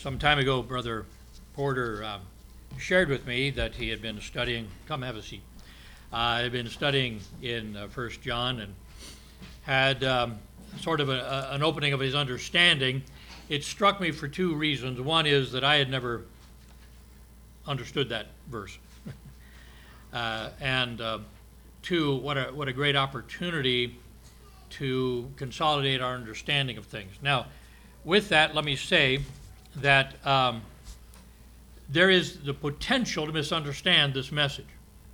Some time ago, Brother Porter shared with me that he had been studying, come have a seat, had been studying in 1 John and had sort of an opening of his understanding. It struck me for two reasons. One is that I had never understood that verse. And two, what a great opportunity to consolidate our understanding of things. Now, with that, let me say that there is the potential to misunderstand this message.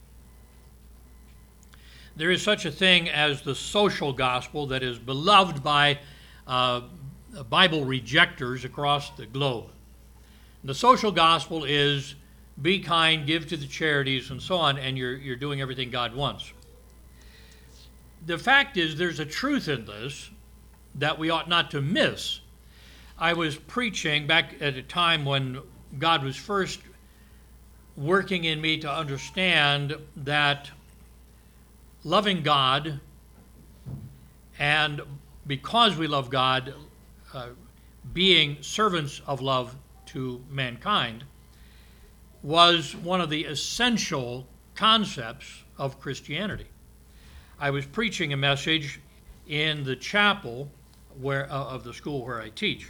There is such a thing as the social gospel that is beloved by Bible rejectors across the globe. The social gospel is be kind, give to the charities, and so on, and you're doing everything God wants. The fact is, there's a truth in this that we ought not to miss. I was preaching back at a time when God was first working in me to understand that loving God, and because we love God, being servants of love to mankind, was one of the essential concepts of Christianity. I was preaching a message in the chapel of the school where I teach.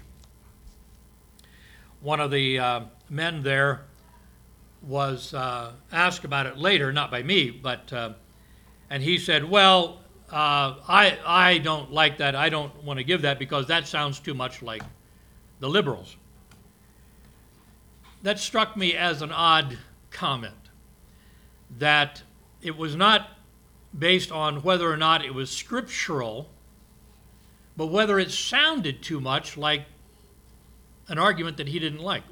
One of the men there was asked about it later, not by me, but and he said, well, I don't like that. I don't want to give that because that sounds too much like the liberals. That struck me as an odd comment, that it was not based on whether or not it was scriptural, but whether it sounded too much like an argument that he didn't like.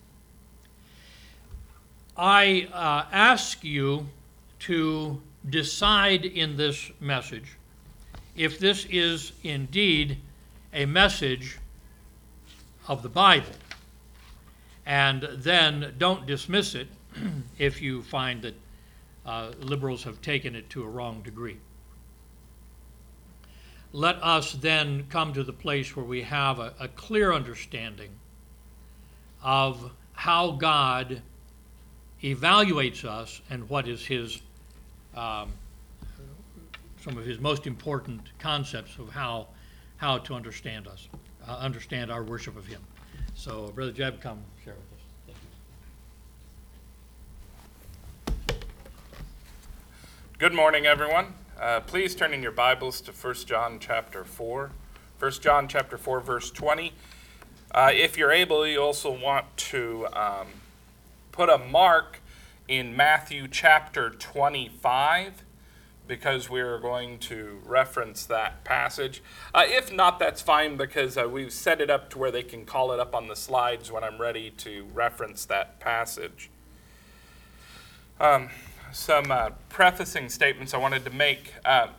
I ask you to decide in this message if this is indeed a message of the Bible, and then don't dismiss it if you find that liberals have taken it to a wrong degree. Let us then come to the place where we have a clear understanding of how God evaluates us and what is his some of his most important concepts of how to understand us, understand our worship of him. So, Brother Jeb, come share with us. Thank you. Good morning, everyone. Please turn in your Bibles to 1 John chapter 4. 1 John chapter 4, verse 20. If you're able, you also want to put a mark in Matthew chapter 25, because we're going to reference that passage. If not, that's fine, because we've set it up to where they can call it up on the slides when I'm ready to reference that passage. Some prefacing statements I wanted to make.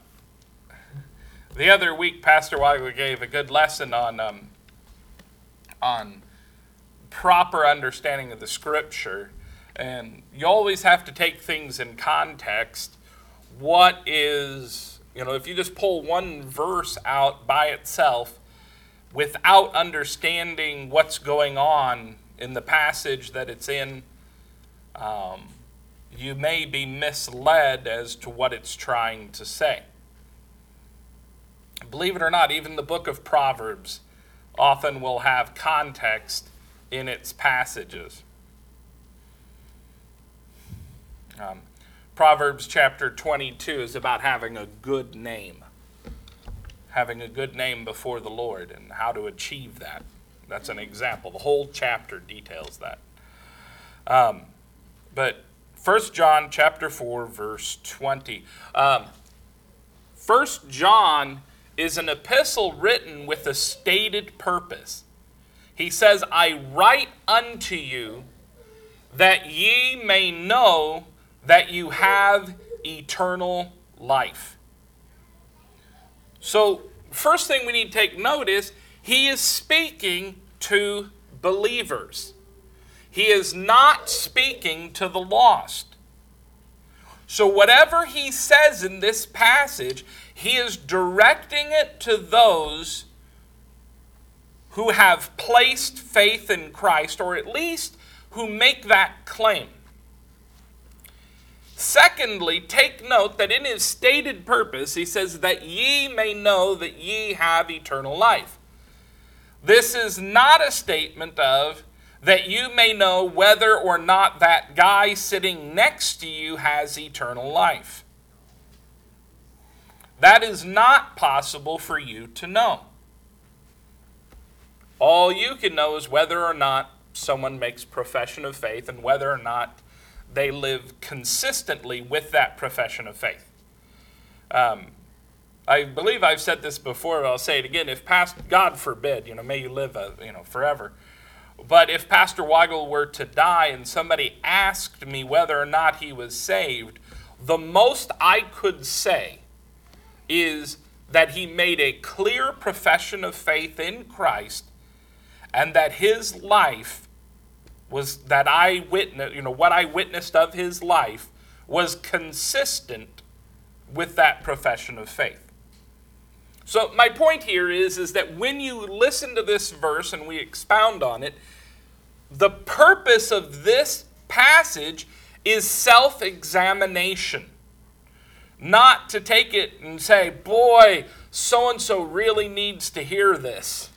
The other week, Pastor Weiler gave a good lesson on proper understanding of the Scripture. And you always have to take things in context. What is, if you just pull one verse out by itself without understanding what's going on in the passage that it's in, you may be misled as to what it's trying to say. Believe it or not, even the book of Proverbs often will have context in its passages. Proverbs chapter 22 is about having a good name. Having a good name before the Lord and how to achieve that. That's an example. The whole chapter details that. But 1 John chapter 4, verse 20. 1 John is an epistle written with a stated purpose. He says, I write unto you that ye may know that you have eternal life. So, first thing we need to take note is, he is speaking to believers. He is not speaking to the lost. So whatever he says in this passage, he is directing it to those who have placed faith in Christ, or at least who make that claim. Secondly, take note that in his stated purpose, he says, that ye may know that ye have eternal life. This is not a statement of that you may know whether or not that guy sitting next to you has eternal life. That is not possible for you to know. All you can know is whether or not someone makes profession of faith and whether or not they live consistently with that profession of faith. I believe I've said this before, but I'll say it again. If God forbid, may you live, forever. But if Pastor Weigel were to die and somebody asked me whether or not he was saved, the most I could say is that he made a clear profession of faith in Christ, and that his life was, that I witnessed, what I witnessed of his life was consistent with that profession of faith. So my point here is that when you listen to this verse and we expound on it, the purpose of this passage is self-examination. Not to take it and say, boy, so-and-so really needs to hear this.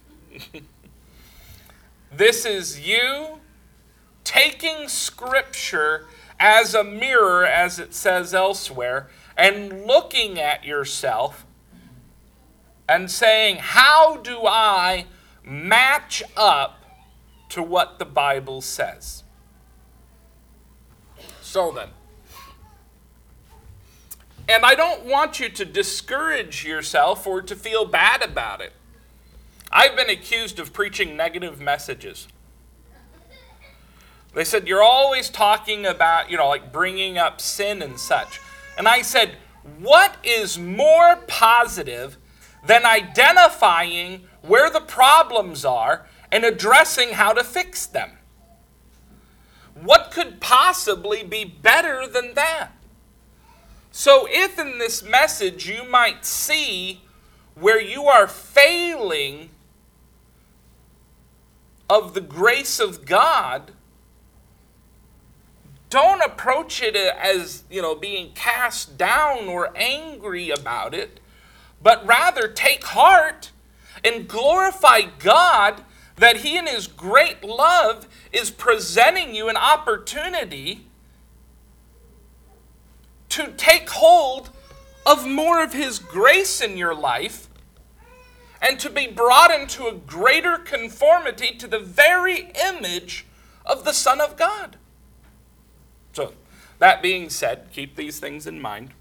This is you taking Scripture as a mirror, as it says elsewhere, and looking at yourself and saying, how do I match up to what the Bible says? So then, and I don't want you to discourage yourself or to feel bad about it. I've been accused of preaching negative messages. They said, you're always talking about, like bringing up sin and such. And I said, what is more positive than identifying where the problems are and addressing how to fix them? What could possibly be better than that? So if in this message you might see where you are failing of the grace of God, don't approach it as, being cast down or angry about it, but rather take heart and glorify God that He in His great love is presenting you an opportunity to take hold of more of His grace in your life and to be brought into a greater conformity to the very image of the Son of God. So, that being said, keep these things in mind.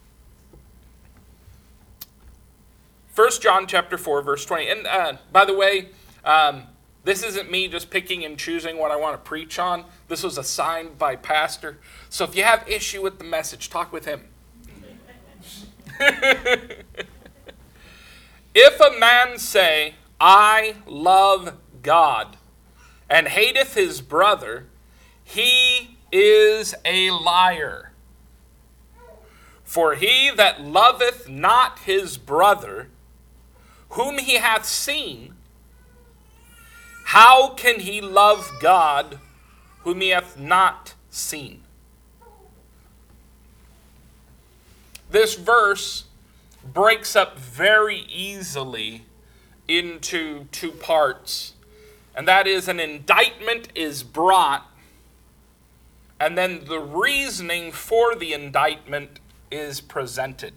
1 John chapter 4, verse 20. And by the way, this isn't me just picking and choosing what I want to preach on. This was assigned by Pastor. So if you have issue with the message, talk with him. If a man say, I love God, and hateth his brother, he is a liar. For he that loveth not his brother, whom he hath seen, how can he love God, whom he hath not seen? This verse breaks up very easily into two parts. And that is, an indictment is brought, and then the reasoning for the indictment is presented.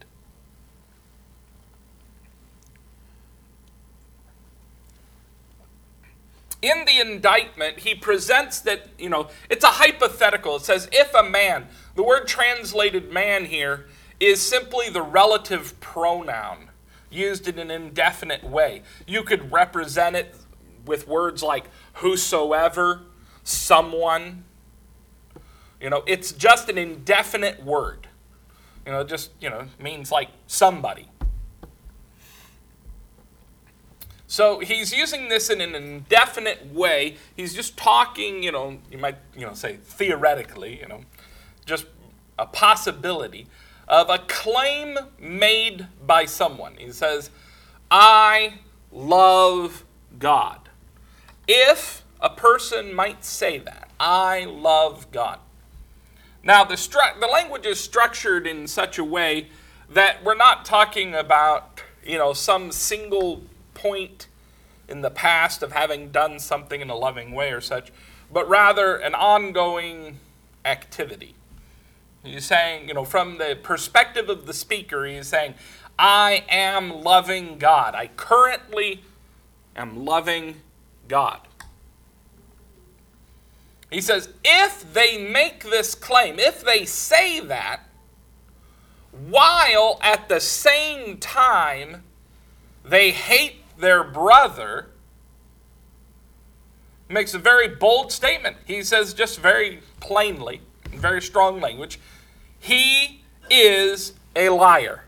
In the indictment, he presents that, it's a hypothetical. It says, if a man, the word translated man here is simply the relative pronoun used in an indefinite way. You could represent it with words like whosoever, someone. It's just an indefinite word. Means like somebody. So he's using this in an indefinite way. He's just talking, you might, say theoretically, just a possibility of a claim made by someone. He says, I love God. If a person might say that, I love God. Now, the language is structured in such a way that we're not talking about, some single point in the past of having done something in a loving way or such, but rather an ongoing activity. He's saying, from the perspective of the speaker, he's saying, I am loving God. I currently am loving God. He says, if they make this claim, if they say that, while at the same time they hate their brother, makes a very bold statement. He says just very plainly, in very strong language, he is a liar.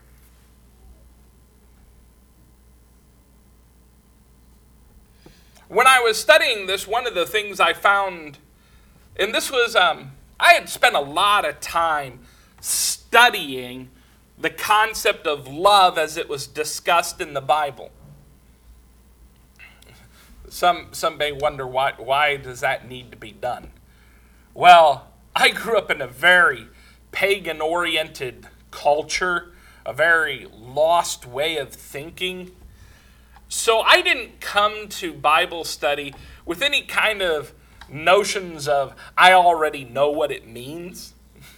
When I was studying this, one of the things I found, and this was, I had spent a lot of time studying the concept of love as it was discussed in the Bible. Some may wonder why does that need to be done? Well, I grew up in a very pagan-oriented culture, a very lost way of thinking. So I didn't come to Bible study with any kind of notions of, I already know what it means.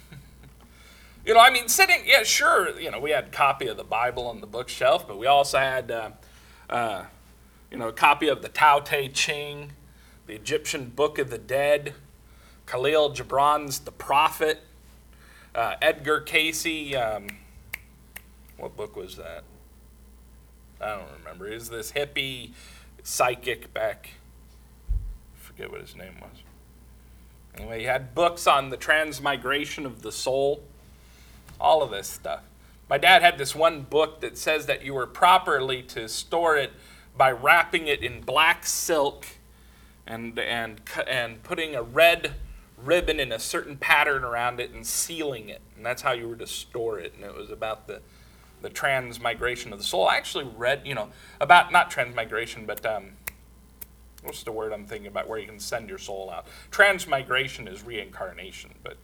We had a copy of the Bible on the bookshelf, but we also had, a copy of the Tao Te Ching, the Egyptian Book of the Dead, Khalil Gibran's The Prophet, Edgar Casey, what book was that? I don't remember. Is this hippie psychic back? I forget what his name was. Anyway, he had books on the transmigration of the soul. All of this stuff. My dad had this one book that says that you were properly to store it by wrapping it in black silk and putting a red ribbon in a certain pattern around it and sealing it. And that's how you were to store it. And it was about the transmigration of the soul. I actually read, about not transmigration, but what's the word I'm thinking about where you can send your soul out? Transmigration is reincarnation, but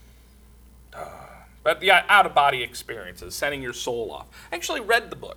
yeah, out-of-body experiences, sending your soul off. I actually read the book.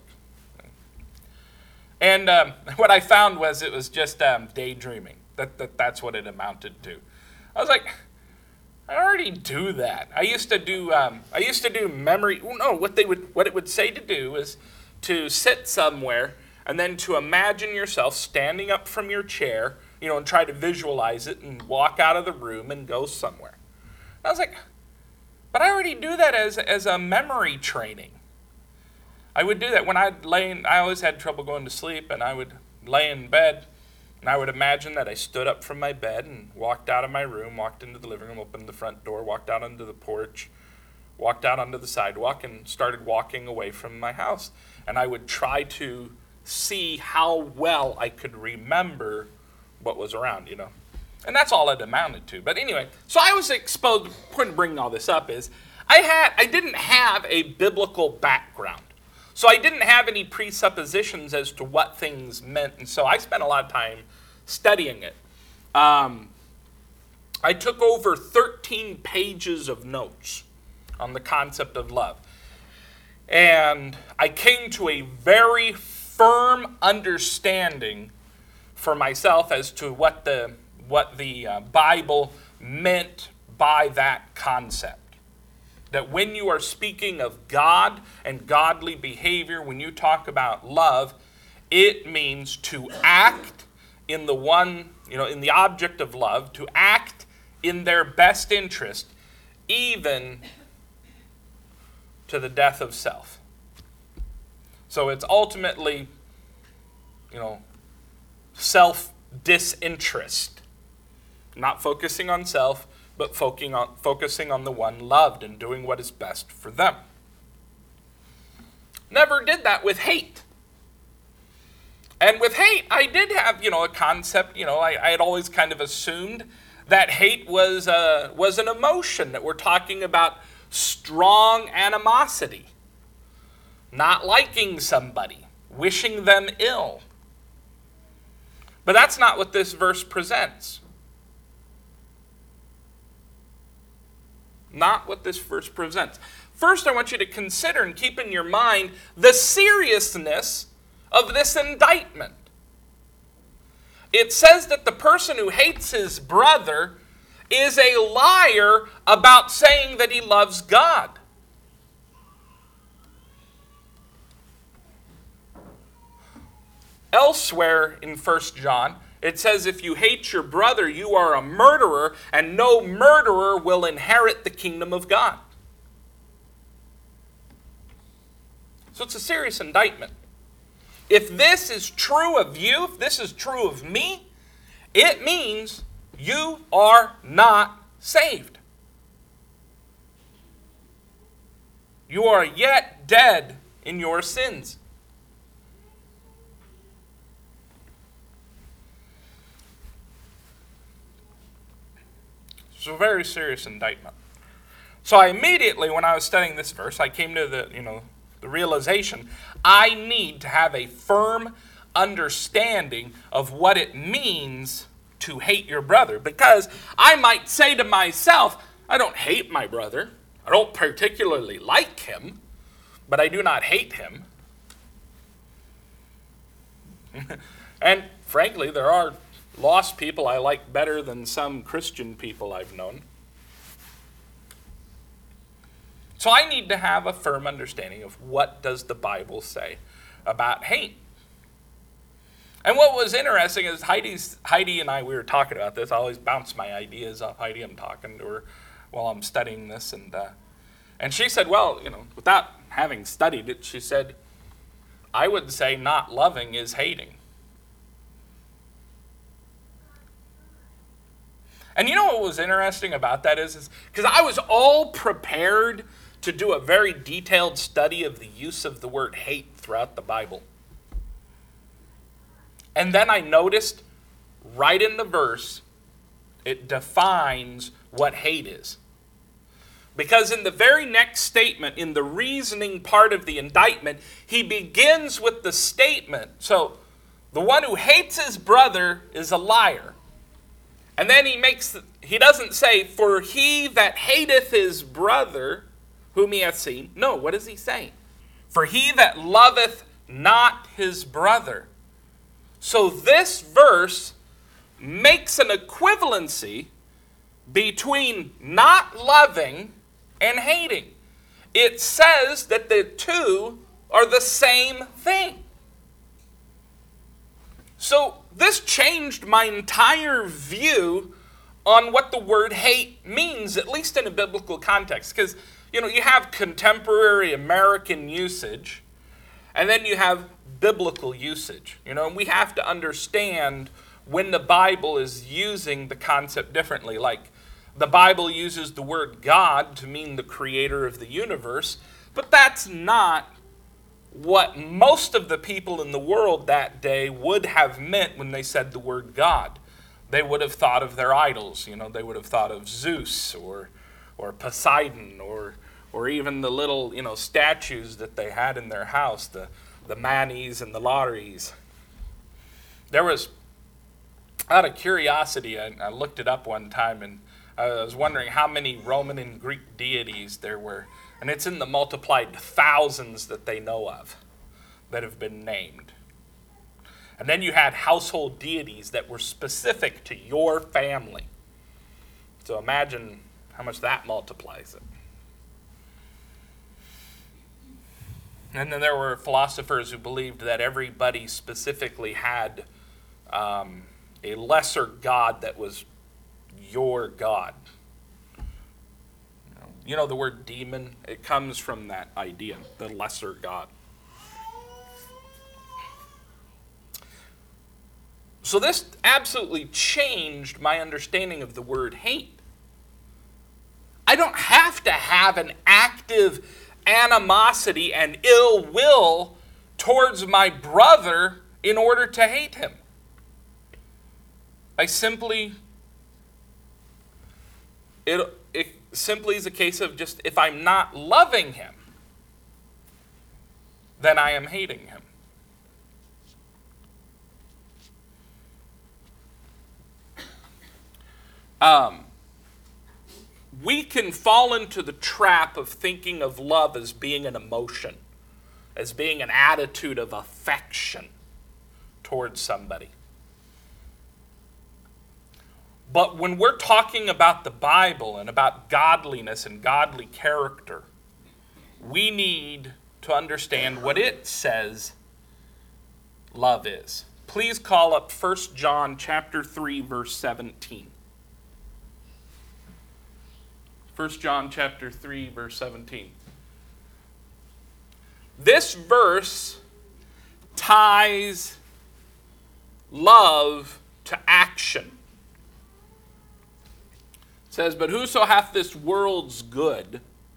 And what I found was it was just daydreaming. That's what it amounted to. I was like, I already do that. I used to do memory. No, what it would say to do is to sit somewhere and then to imagine yourself standing up from your chair, and try to visualize it and walk out of the room and go somewhere. And I was like, but I already do that as a memory training. I would do that when I always had trouble going to sleep, and I would lay in bed, and I would imagine that I stood up from my bed and walked out of my room, walked into the living room, opened the front door, walked out onto the porch, walked out onto the sidewalk, and started walking away from my house. And I would try to see how well I could remember what was around, And that's all it amounted to. But anyway, so I was exposed. The point of bringing all this up is I didn't have a biblical background. So I didn't have any presuppositions as to what things meant. And so I spent a lot of time studying it. I took over 13 pages of notes on the concept of love. And I came to a very firm understanding for myself as to what the Bible meant by that concept. That when you are speaking of God and godly behavior, when you talk about love, it means to act in in the object of love, to act in their best interest, even to the death of self. So it's ultimately, self-disinterest. Not focusing on self, but focusing on the one loved and doing what is best for them. Never did that with hate. And with hate, I did have, a concept, I had always kind of assumed that hate was an emotion, that we're talking about strong animosity, not liking somebody, wishing them ill. But that's not what this verse presents. Not what this verse presents. First, I want you to consider and keep in your mind the seriousness of this indictment. It says that the person who hates his brother is a liar about saying that he loves God. Elsewhere in 1 John, it says, if you hate your brother, you are a murderer, and no murderer will inherit the kingdom of God. So it's a serious indictment. If this is true of you, if this is true of me, it means you are not saved. You are yet dead in your sins. It's a very serious indictment. So I immediately, when I was studying this verse, I came to the realization I need to have a firm understanding of what it means to hate your brother. Because I might say to myself, I don't hate my brother. I don't particularly like him, but I do not hate him. And frankly, there are lost people I like better than some Christian people I've known. So I need to have a firm understanding of what does the Bible say about hate. And what was interesting is Heidi and I, we were talking about this. I always bounce my ideas off Heidi. I'm talking to her while I'm studying this. And she said, well, without having studied it, she said, I would say not loving is hating. And you know what was interesting about that is because I was all prepared to do a very detailed study of the use of the word hate throughout the Bible. And then I noticed right in the verse, it defines what hate is. Because in the very next statement, in the reasoning part of the indictment, he begins with the statement. So, the one who hates his brother is a liar. And then he doesn't say, for he that hateth his brother, whom he hath seen. No, what does he say? For he that loveth not his brother. So this verse makes an equivalency between not loving and hating. It says that the two are the same thing. So this changed my entire view on what the word hate means, at least in a biblical context. Because, you have contemporary American usage, and then you have biblical usage. And we have to understand when the Bible is using the concept differently. Like, the Bible uses the word God to mean the creator of the universe, but that's not what most of the people in the world that day would have meant when they said the word God. They would have thought of their idols. They would have thought of Zeus or Poseidon or even the little, statues that they had in their house, the Manes and the Lares. There was, out of curiosity, I looked it up one time, and I was wondering how many Roman and Greek deities there were. And it's in the multiplied thousands that they know of that have been named. And then you had household deities that were specific to your family. So imagine how much that multiplies it. And then there were philosophers who believed that everybody specifically had a lesser god that was your god. The word demon, it comes from that idea, the lesser god. So this absolutely changed my understanding of the word hate. I don't have to have an active animosity and ill will towards my brother in order to hate him. It simply is a case of just, if I'm not loving him, then I am hating him. we can fall into the trap of thinking of love as being an emotion, as being an attitude of affection towards somebody. But when we're talking about the Bible and about godliness and godly character, we need to understand what it says love is. Please call up 1 John chapter 3, verse 17. 1 John chapter 3, verse 17. This verse ties love to action. It says, "But whoso hath this world's good,"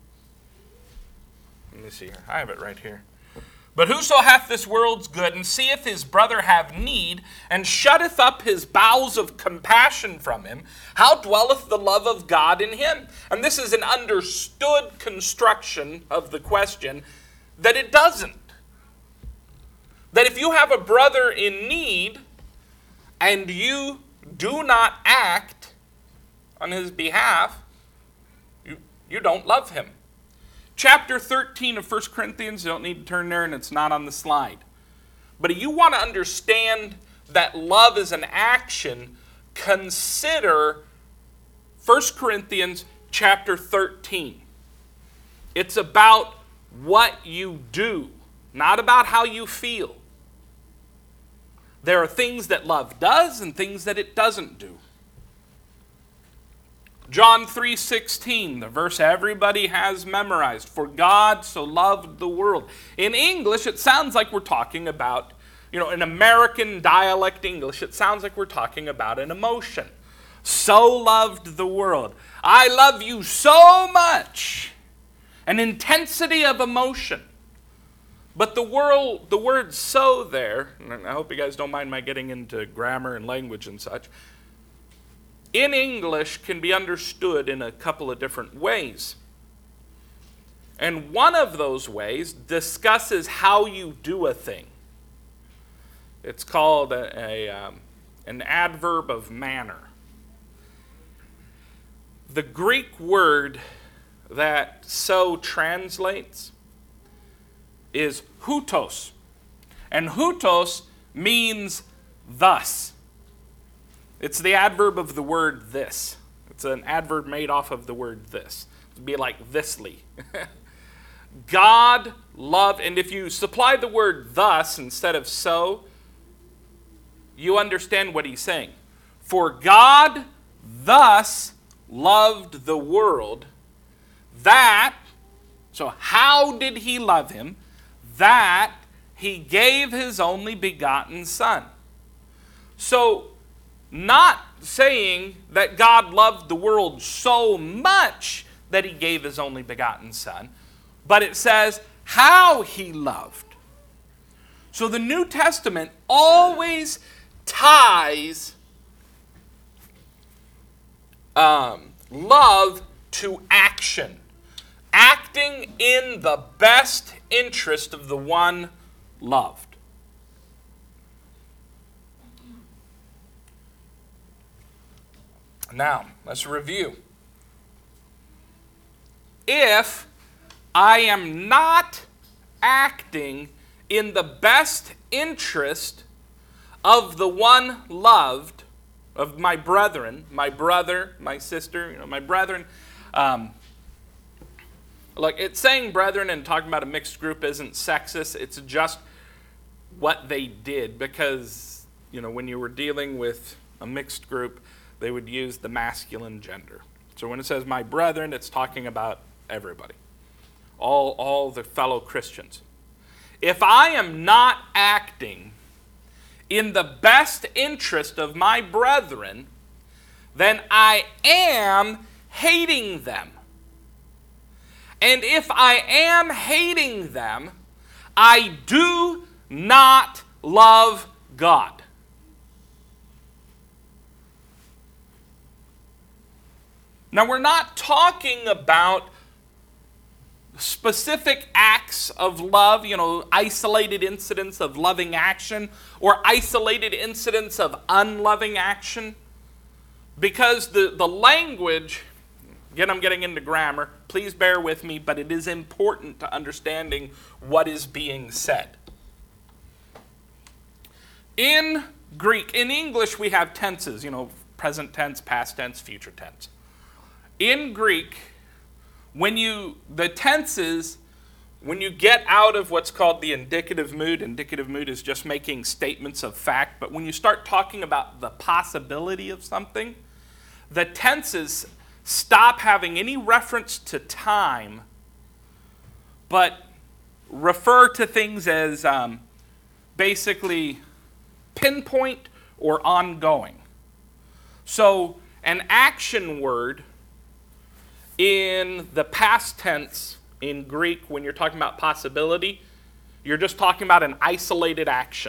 let me see here, I have it right here. "But whoso hath this world's good, and seeth his brother have need, and shutteth up his bowels of compassion from him, how dwelleth the love of God in him?" And this is an understood construction of the question that it doesn't. That if you have a brother in need, and you do not act on his behalf, you don't love him. Chapter 13 of 1 Corinthians, you don't need to turn there and it's not on the slide. But if you want to understand that love is an action, consider 1 Corinthians chapter 13. It's about what you do, not about how you feel. There are things that love does and things that it doesn't do. John 3:16, the verse everybody has memorized. "For God so loved the world." In English, it sounds like we're talking about, in American dialect English, it sounds like we're talking about an emotion. So loved the world. I love you so much. An intensity of emotion. But the word "so" there, and I hope you guys don't mind my getting into grammar and language and such, in English can be understood in a couple of different ways. And one of those ways discusses how you do a thing. It's called an adverb of manner. The Greek word that "so" translates is hutos. And hutos means thus. It's the adverb of the word "this." It's an adverb made off of the word "this." It'd be like thisly. God loved, and if you supply the word "thus" instead of "so," you understand what he's saying. For God thus loved the world that, so how did he love him? That he gave his only begotten Son. So, not saying that God loved the world so much that he gave his only begotten Son, but it says how he loved. So the New Testament always ties love to action. Acting in the best interest of the one loved. Now, let's review. If I am not acting in the best interest of the one loved, of my brethren, my brother, my sister, my brethren, look, it's saying brethren and talking about a mixed group isn't sexist. It's just what they did because, when you were dealing with a mixed group, they would use the masculine gender. So when it says my brethren, it's talking about everybody, all the fellow Christians. If I am not acting in the best interest of my brethren, then I am hating them. And if I am hating them, I do not love God. Now, we're not talking about specific acts of love, isolated incidents of loving action or isolated incidents of unloving action. because the language, again, I'm getting into grammar, please bear with me, but it is important to understanding what is being said. In Greek, in English, we have tenses, present tense, past tense, future tense. In Greek, the tenses, when you get out of what's called the indicative mood is just making statements of fact, but when you start talking about the possibility of something, the tenses stop having any reference to time, but refer to things as basically pinpoint or ongoing. So an action word in the past tense in Greek, when you're talking about possibility, you're just talking about an isolated action.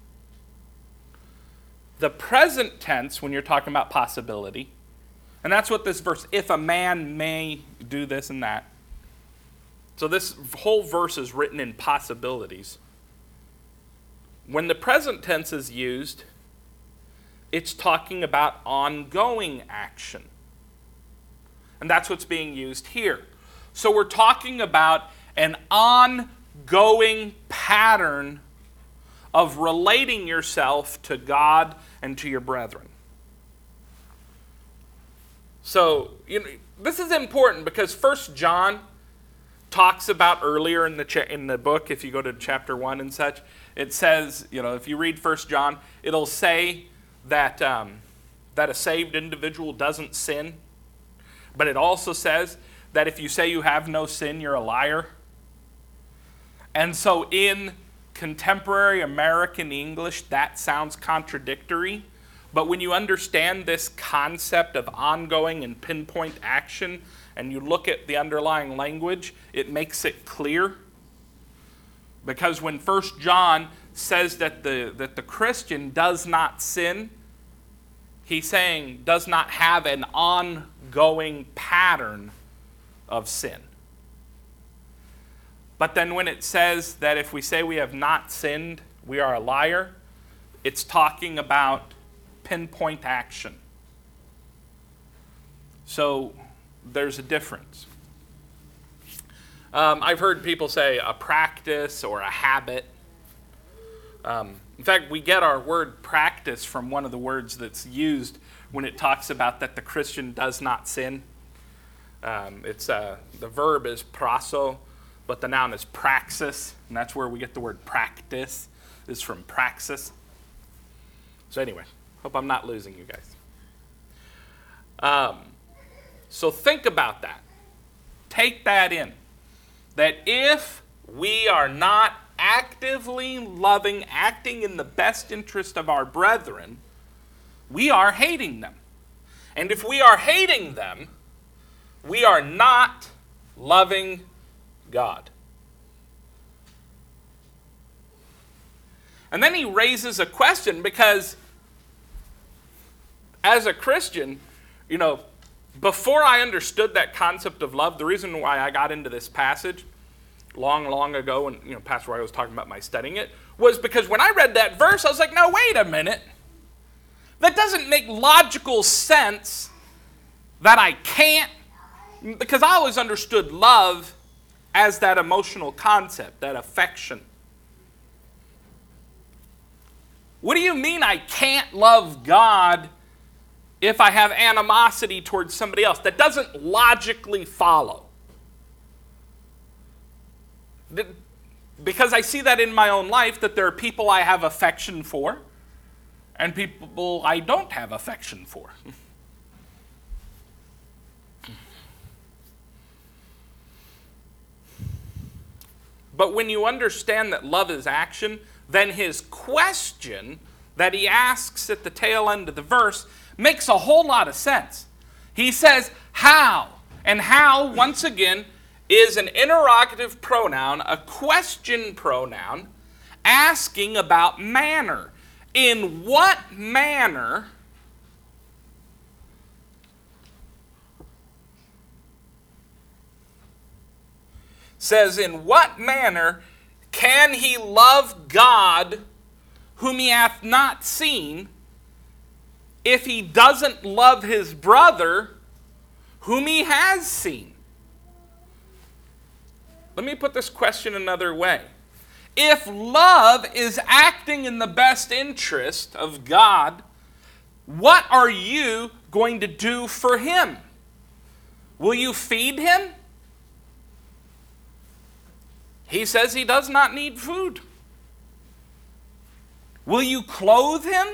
The present tense, when you're talking about possibility, and that's what this verse, if a man may do this and that. So this whole verse is written in possibilities. When the present tense is used, it's talking about ongoing action. And that's what's being used here. So we're talking about an ongoing pattern of relating yourself to God and to your brethren. So, this is important because 1 John talks about earlier in the book, if you go to chapter 1 and such, it says, if you read 1 John, it'll say that a saved individual doesn't sin. But it also says that if you say you have no sin, you're a liar. And so in contemporary American English, that sounds contradictory. But when you understand this concept of ongoing and pinpoint action, and you look at the underlying language, it makes it clear. Because when 1 John says that the Christian does not sin, he's saying does not have an ongoing pattern of sin. But then when it says that if we say we have not sinned, we are a liar, it's talking about pinpoint action. So there's a difference. I've heard people say a practice or a habit. In fact, we get our word practice from one of the words that's used when it talks about that the Christian does not sin. The verb is praso, but the noun is praxis, and that's where we get the word practice, is from praxis. So anyway, hope I'm not losing you guys. So think about that. Take that in. That if we are not actively loving, acting in the best interest of our brethren, we are hating them. And if we are hating them, we are not loving God. And then he raises a question because as a Christian, before I understood that concept of love, the reason why I got into this passage long ago when Pastor Roy was talking about my studying it, was because when I read that verse, I was like, no, wait a minute. That doesn't make logical sense that I can't, because I always understood love as that emotional concept, that affection. What do you mean I can't love God if I have animosity towards somebody else? That doesn't logically follow. Because I see that in my own life, that there are people I have affection for and people I don't have affection for. But when you understand that love is action, then his question that he asks at the tail end of the verse makes a whole lot of sense. He says, how? And how, once again, is an interrogative pronoun, a question pronoun, asking about manner. In what manner says, in what manner can he love God whom he hath not seen, if he doesn't love his brother whom he has seen? Let me put this question another way. If love is acting in the best interest of God, what are you going to do for him? Will you feed him? He says he does not need food. Will you clothe him?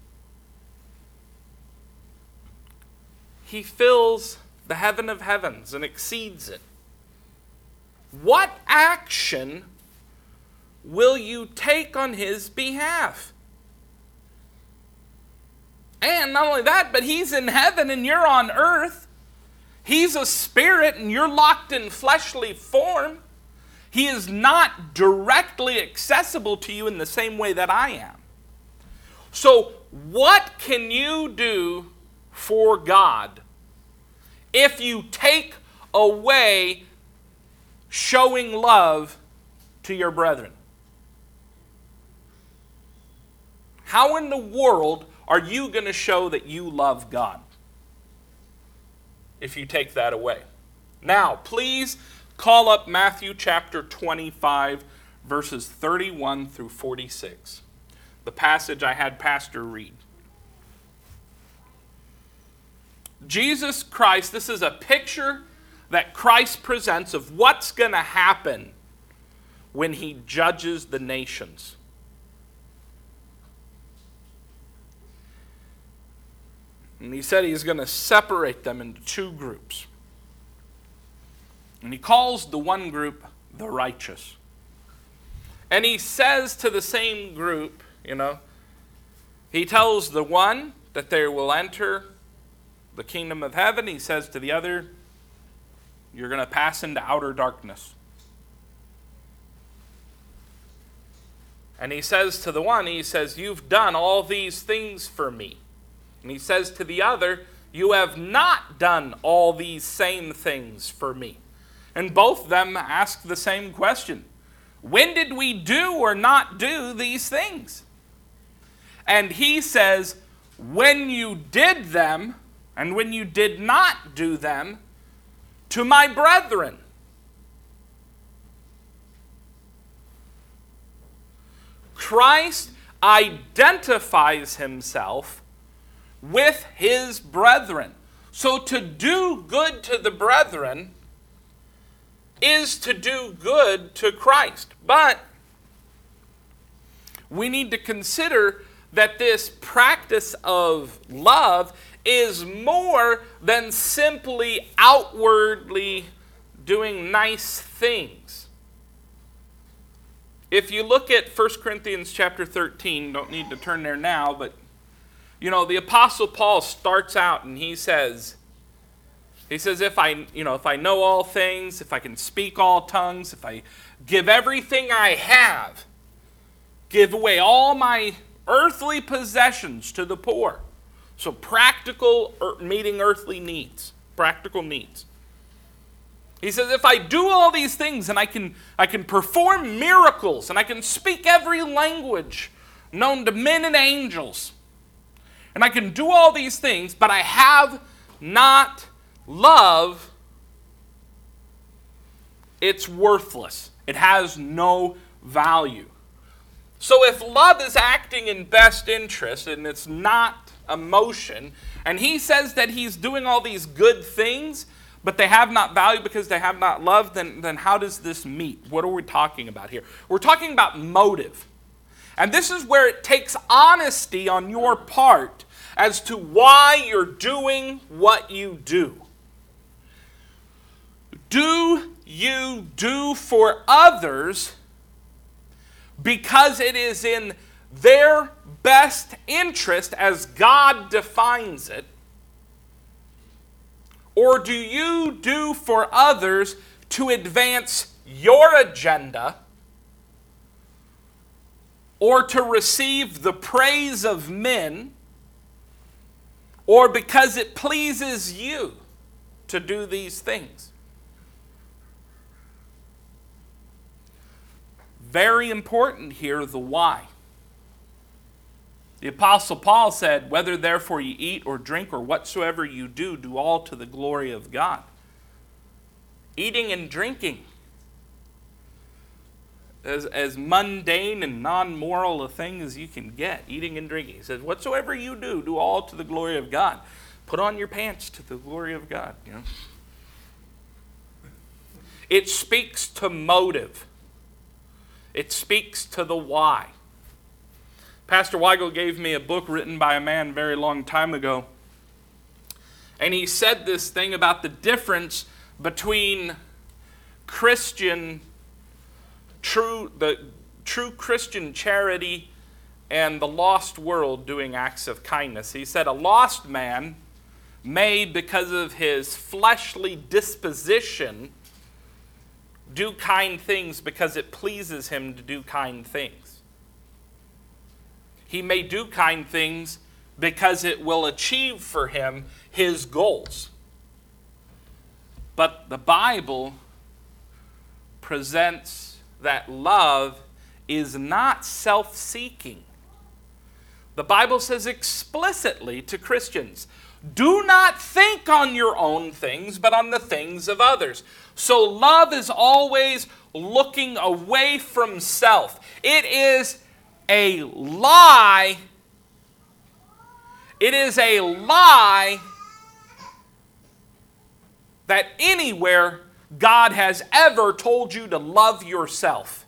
He fills the heaven of heavens and exceeds it. What action will you take on his behalf? And not only that, but he's in heaven and you're on earth. He's a spirit and you're locked in fleshly form. He is not directly accessible to you in the same way that I am. So what can you do for God if you take away showing love to your brethren? How in the world are you going to show that you love God if you take that away? Now, please call up Matthew chapter 25, verses 31 through 46. The passage I had Pastor read. Jesus Christ, this is a picture that Christ presents of what's going to happen when he judges the nations. And he said he's going to separate them into two groups. And he calls the one group the righteous. And he says to the same group, he tells the one that they will enter the kingdom of heaven. He says to the other, you're going to pass into outer darkness. And he says to the one, you've done all these things for me. And he says to the other, you have not done all these same things for me. And both of them ask the same question. When did we do or not do these things? And he says, when you did them, and when you did not do them, to my brethren. Christ identifies himself with his brethren. So to do good to the brethren is to do good to Christ. But we need to consider that this practice of love is more than simply outwardly doing nice things. If you look at 1 Corinthians chapter 13, don't need to turn there now, but the Apostle Paul starts out and he says, if I know all things, if I can speak all tongues, if I give everything I have, give away all my earthly possessions to the poor. So practical, meeting earthly needs, practical needs. He says, if I do all these things and I can perform miracles and I can speak every language known to men and angels, and I can do all these things, but I have not love, it's worthless. It has no value. So if love is acting in best interest and it's not emotion, and he says that he's doing all these good things, but they have not value because they have not love, then how does this meet? What are we talking about here? We're talking about motive. And this is where it takes honesty on your part as to why you're doing what you do. Do you do for others because it is in their best interest as God defines it? Or do you do for others to advance your agenda or to receive the praise of men or because it pleases you to do these things? Very important here, the why. The Apostle Paul said, whether therefore you eat or drink or whatsoever you do, do all to the glory of God. Eating and drinking, as mundane and non-moral a thing as you can get, eating and drinking. He says, whatsoever you do, do all to the glory of God. Put on your pants to the glory of God. You know? It speaks to motive. It speaks to the why. Pastor Weigel gave me a book written by a man a very long time ago. And he said this thing about the difference between the true Christian charity and the lost world doing acts of kindness. He said a lost man may, because of his fleshly disposition, do kind things because it pleases him to do kind things. He may do kind things because it will achieve for him his goals. But the Bible presents that love is not self-seeking. The Bible says explicitly to Christians, do not think on your own things, but on the things of others. So love is always looking away from self. It is a lie. It is a lie that anywhere God has ever told you to love yourself.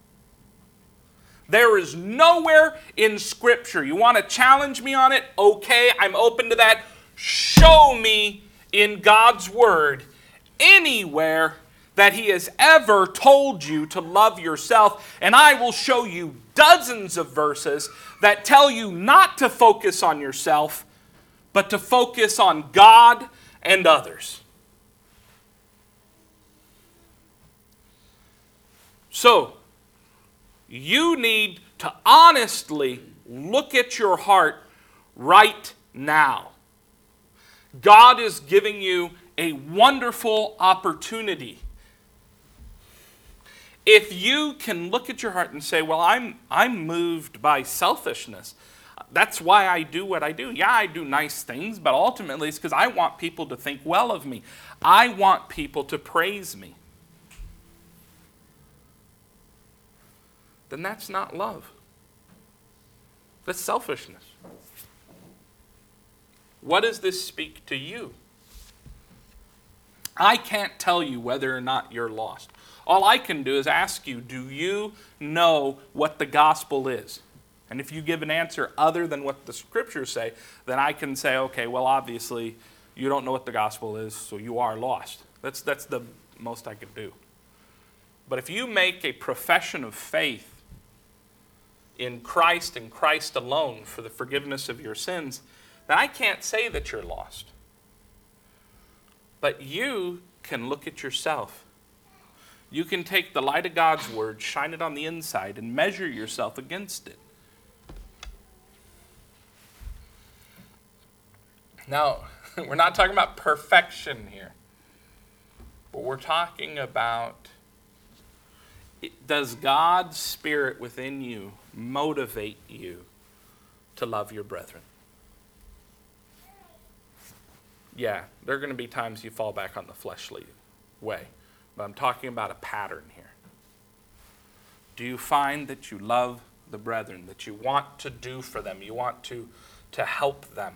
There is nowhere in Scripture. You want to challenge me on it? Okay, I'm open to that. Show me in God's Word anywhere that He has ever told you to love yourself, and I will show you dozens of verses that tell you not to focus on yourself, but to focus on God and others. So, you need to honestly look at your heart right now. God is giving you a wonderful opportunity. If you can look at your heart and say, well, I'm moved by selfishness. That's why I do what I do. Yeah, I do nice things, but ultimately it's because I want people to think well of me. I want people to praise me. Then that's not love. That's selfishness. What does this speak to you? I can't tell you whether or not you're lost. All I can do is ask you, do you know what the gospel is? And if you give an answer other than what the Scriptures say, then I can say, okay, well, obviously, you don't know what the gospel is, so you are lost. That's the most I could do. But if you make a profession of faith in Christ and Christ alone for the forgiveness of your sins, then I can't say that you're lost. But you can look at yourself. You can take the light of God's Word, shine it on the inside, and measure yourself against it. Now, we're not talking about perfection here. But we're talking about, does God's Spirit within you motivate you to love your brethren? Yeah, there are going to be times you fall back on the fleshly way. But I'm talking about a pattern here. Do you find that you love the brethren, that you want to do for them, you want to help them?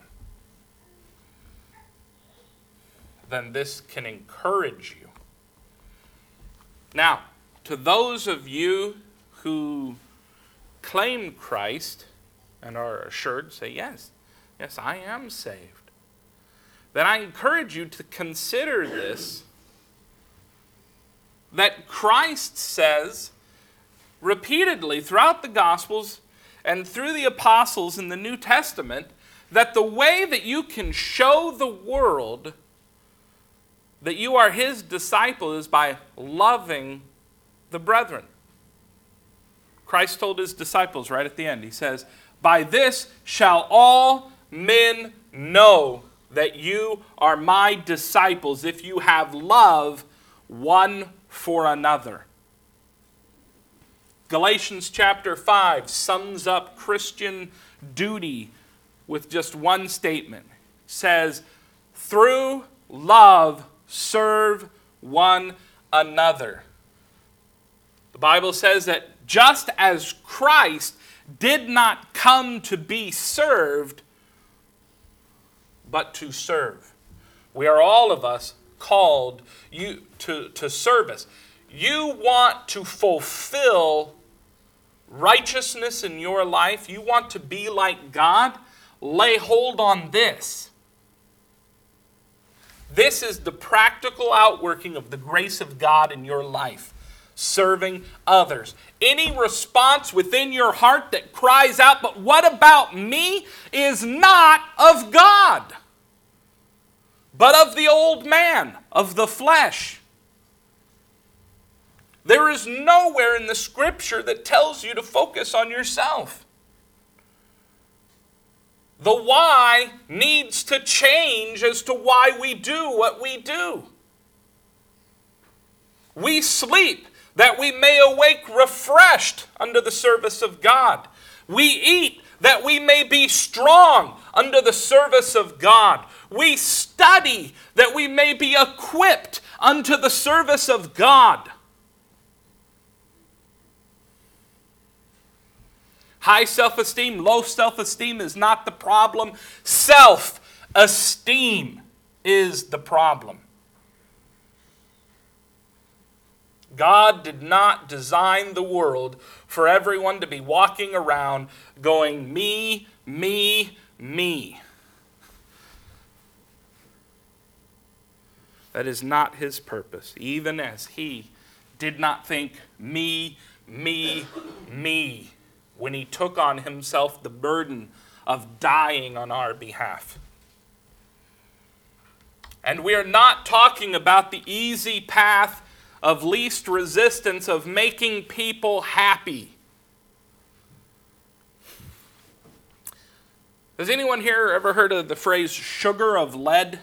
Then this can encourage you. Now, to those of you who claim Christ and are assured, say, yes, I am saved. Then I encourage you to consider this, that Christ says repeatedly throughout the Gospels and through the apostles in the New Testament, that the way that you can show the world that you are His disciple is by loving the brethren. Christ told His disciples right at the end, He says, by this shall all men know that you are my disciples, if you have love one for another. Galatians chapter 5 sums up Christian duty with just one statement. It says, through love, serve one another. The Bible says that just as Christ did not come to be served, but to serve. We are all of us called to service. You want to fulfill righteousness in your life. You want to be like God. Lay hold on this. This is the practical outworking of the grace of God in your life. Serving others. Any response within your heart that cries out, but what about me, is not of God, but of the old man, of the flesh. There is nowhere in the Scripture that tells you to focus on yourself. The why needs to change as to why we do what we do. We sleep that we may awake refreshed under the service of God. We eat that we may be strong under the service of God. We study that we may be equipped unto the service of God. High self-esteem, low self-esteem is not the problem. Self-esteem is the problem. God did not design the world for everyone to be walking around going, me, me, me. That is not his purpose, even as he did not think me, me, me, when he took on himself the burden of dying on our behalf. And we are not talking about the easy path of least resistance of making people happy. Has anyone here ever heard of the phrase sugar of lead?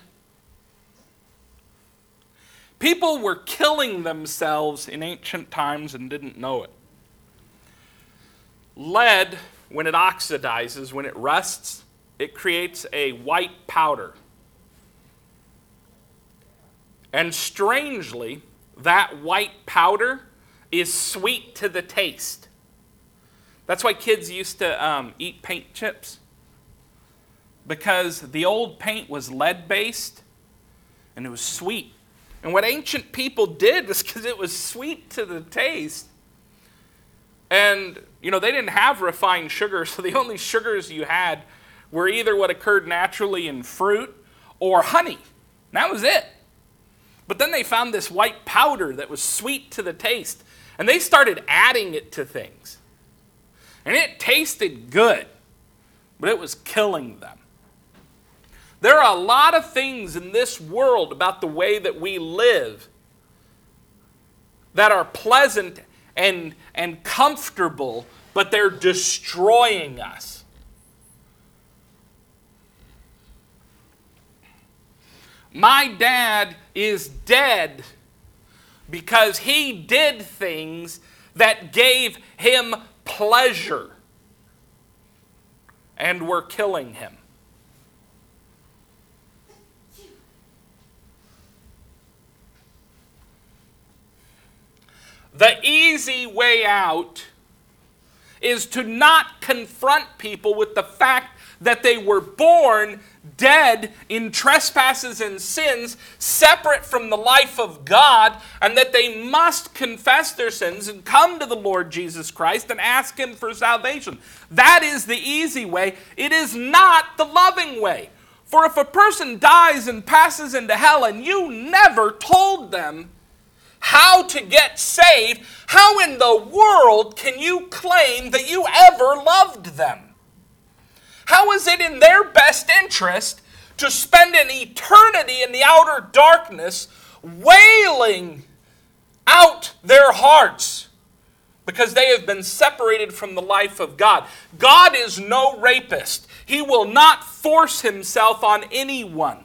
People were killing themselves in ancient times and didn't know it. Lead, when it oxidizes, when it rusts, it creates a white powder. And strangely, that white powder is sweet to the taste. That's why kids used to eat paint chips. Because the old paint was lead-based and it was sweet. And what ancient people did was because it was sweet to the taste. And, they didn't have refined sugar, so the only sugars you had were either what occurred naturally in fruit or honey. And that was it. But then they found this white powder that was sweet to the taste, and they started adding it to things. And it tasted good, but it was killing them. There are a lot of things in this world about the way that we live that are pleasant and comfortable, but they're destroying us. My dad is dead because he did things that gave him pleasure and were killing him. The easy way out is to not confront people with the fact that they were born dead in trespasses and sins, separate from the life of God, and that they must confess their sins and come to the Lord Jesus Christ and ask him for salvation. That is the easy way. It is not the loving way. For if a person dies and passes into hell and you never told them how to get saved, how in the world can you claim that you ever loved them? How is it in their best interest to spend an eternity in the outer darkness wailing out their hearts because they have been separated from the life of God? God is no rapist. He will not force himself on anyone.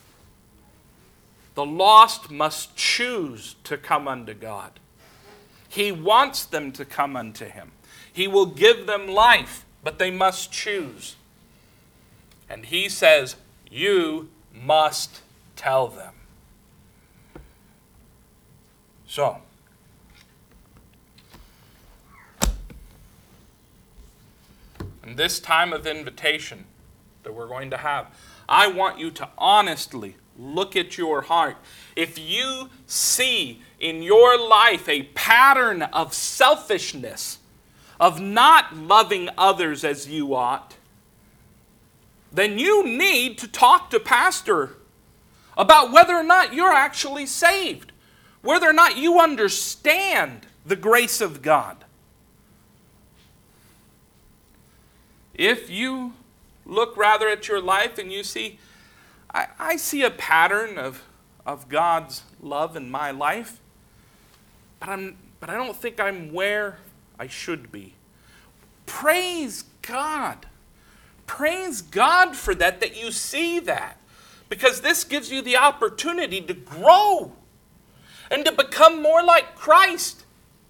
The lost must choose to come unto God. He wants them to come unto him. He will give them life, but they must choose. And he says, you must tell them. So, in this time of invitation that we're going to have, I want you to honestly look at your heart. If you see in your life a pattern of selfishness, of not loving others as you ought, then you need to talk to pastor about whether or not you're actually saved, whether or not you understand the grace of God. If you look rather at your life and you see, I see a pattern of God's love in my life, but I don't think I'm where I should be. Praise God. Praise God for that you see that. Because this gives you the opportunity to grow and to become more like Christ.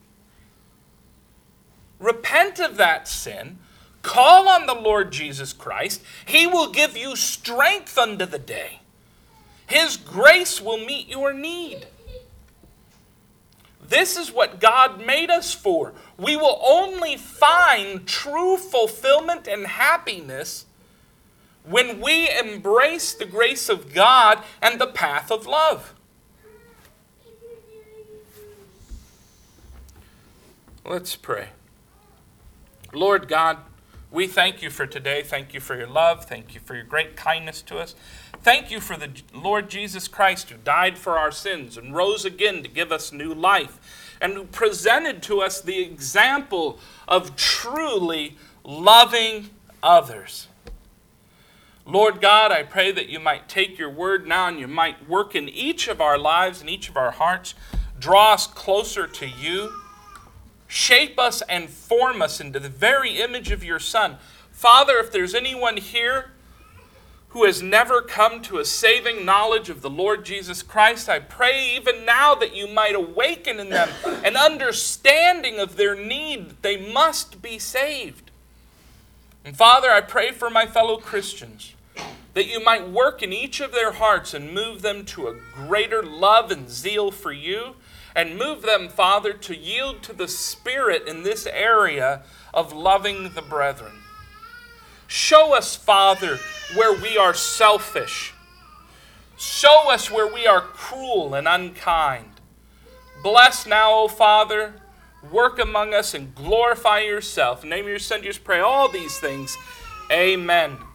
Repent of that sin. Call on the Lord Jesus Christ. He will give you strength unto the day. His grace will meet your need. This is what God made us for. We will only find true fulfillment and happiness when we embrace the grace of God and the path of love. Let's pray. Lord God, we thank you for today. Thank you for your love. Thank you for your great kindness to us. Thank you for the Lord Jesus Christ who died for our sins and rose again to give us new life, and who presented to us the example of truly loving others. Lord God, I pray that you might take your word now and you might work in each of our lives and each of our hearts. Draw us closer to you. Shape us and form us into the very image of your Son. Father, if there's anyone here who has never come to a saving knowledge of the Lord Jesus Christ, I pray even now that you might awaken in them an understanding of their need, that they must be saved. And Father, I pray for my fellow Christians, that you might work in each of their hearts and move them to a greater love and zeal for you, and move them, Father, to yield to the Spirit in this area of loving the brethren. Show us, Father, where we are selfish. Show us where we are cruel and unkind. Bless now, O Father. Work among us and glorify yourself. In the name of your Son, just pray all these things. Amen.